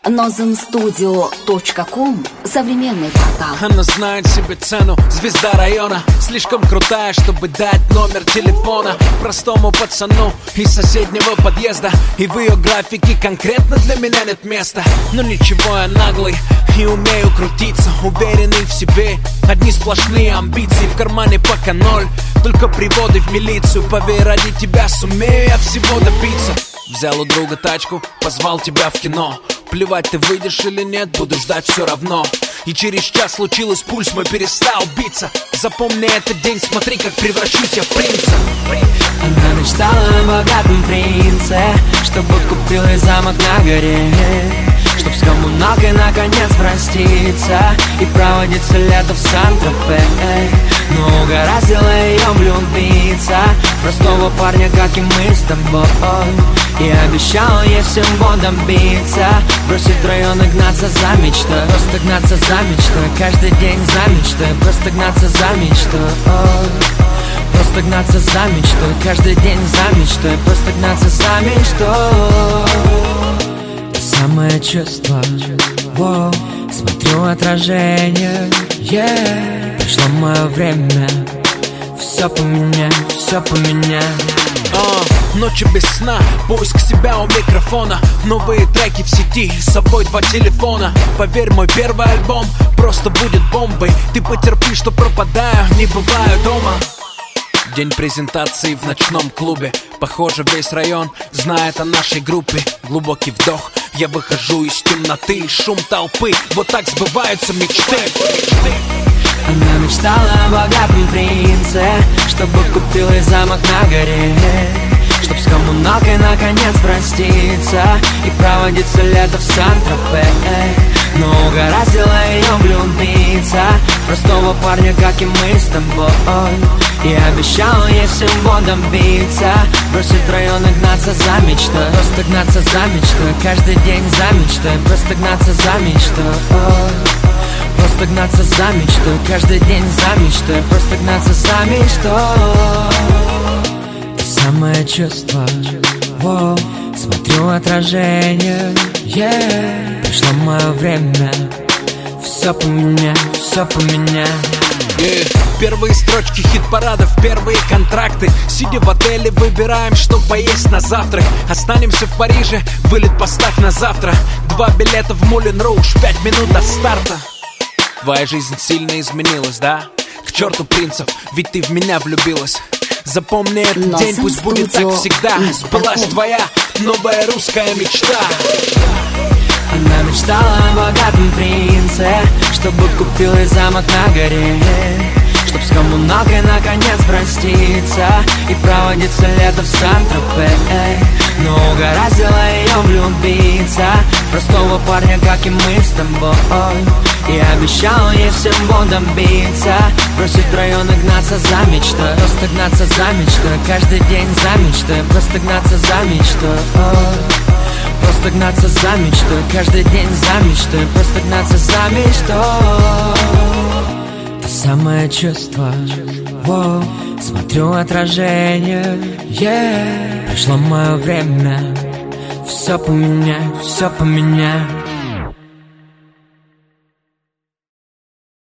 nozenstudio.com – современный портал. Она знает себе цену, звезда района, слишком крутая, чтобы дать номер телефона простому пацану из соседнего подъезда. И в ее графике конкретно для меня нет места. Но ничего, я наглый и умею крутиться, уверенный в себе, одни сплошные амбиции. В кармане пока ноль, только приводы в милицию. Поверь, ради тебя сумею я всего добиться. Взял у друга тачку, позвал тебя в кино. Плевать, ты выйдешь или нет, буду ждать все равно. И через час случилось, пульс мой перестал биться. Запомни этот день, смотри, как превращусь я в принца. Она мечтала о богатом принце, чтобы купил ей замок на горе, чтоб с коммуналкой наконец проститься и проводиться лето в Сан-Тропе. Но угораздило ее влюбиться в простого парня, как и мы с тобой. И обещал ей всем добиться, бросить район и гнаться за мечтой. Просто гнаться за мечтой, каждый день за мечтой. Просто гнаться за мечтой. Просто гнаться за мечтой, каждый день за мечтой. Просто гнаться за мечтой. То самое чувство, смотрю отражение, пришло мое время. Все поменять, все поменять. Ночи без сна, поиск себя у микрофона. Новые треки в сети, с собой 2 телефона. Поверь, мой первый альбом просто будет бомбой. Ты потерпи, что пропадаю, не бываю дома. День презентации в ночном клубе. Похоже, весь район знает о нашей группе. Глубокий вдох, я выхожу из темноты. Шум толпы, вот так сбываются мечты. Она мечтала о богатом принце, чтобы купил ей замок на горе, чтоб с коммуналкой наконец проститься и проводиться лето в Сан-Тропе. Но угораздило ее влюбиться в простого парня, как и мы с тобой. И обещал ей всем добиться, бросить район и гнаться за мечтой. Просто гнаться за мечтой, каждый день за мечтой. Просто гнаться за мечтой. Просто гнаться за мечтой, каждый день за мечтой. Просто гнаться за мечтой. То самое чувство, смотрю отражение, пришло мое время. Все поменять, все поменять. Первые строчки хит-парадов, первые контракты. Сидя в отеле, выбираем, что поесть на завтрак. Останемся в Париже, вылет поставь на завтра. 2 билета в Мулен Руж, 5 минут до старта. Твоя жизнь сильно изменилась, да? К черту принцев, ведь ты в меня влюбилась. Запомни этот день, пусть будет так всегда. Сбылась твоя новая русская мечта. Она мечтала о богатом принце, чтобы купил ей замок на горе, чтоб с коммуналкой наконец проститься и проводиться лето в Сан-Тропе. Но угораздило ее влюбиться в простого парня, как и мы с тобой. И обещал ей всем добиться, бросить район и гнаться за мечтой. Просто гнаться за мечтой, каждый день за мечтой. Просто гнаться за мечтой. Просто гнаться за мечтой, каждый день за мечтой. Просто гнаться за мечтой. То самое чувство, смотрю отражение, пришло мое время. Все поменять, все поменять.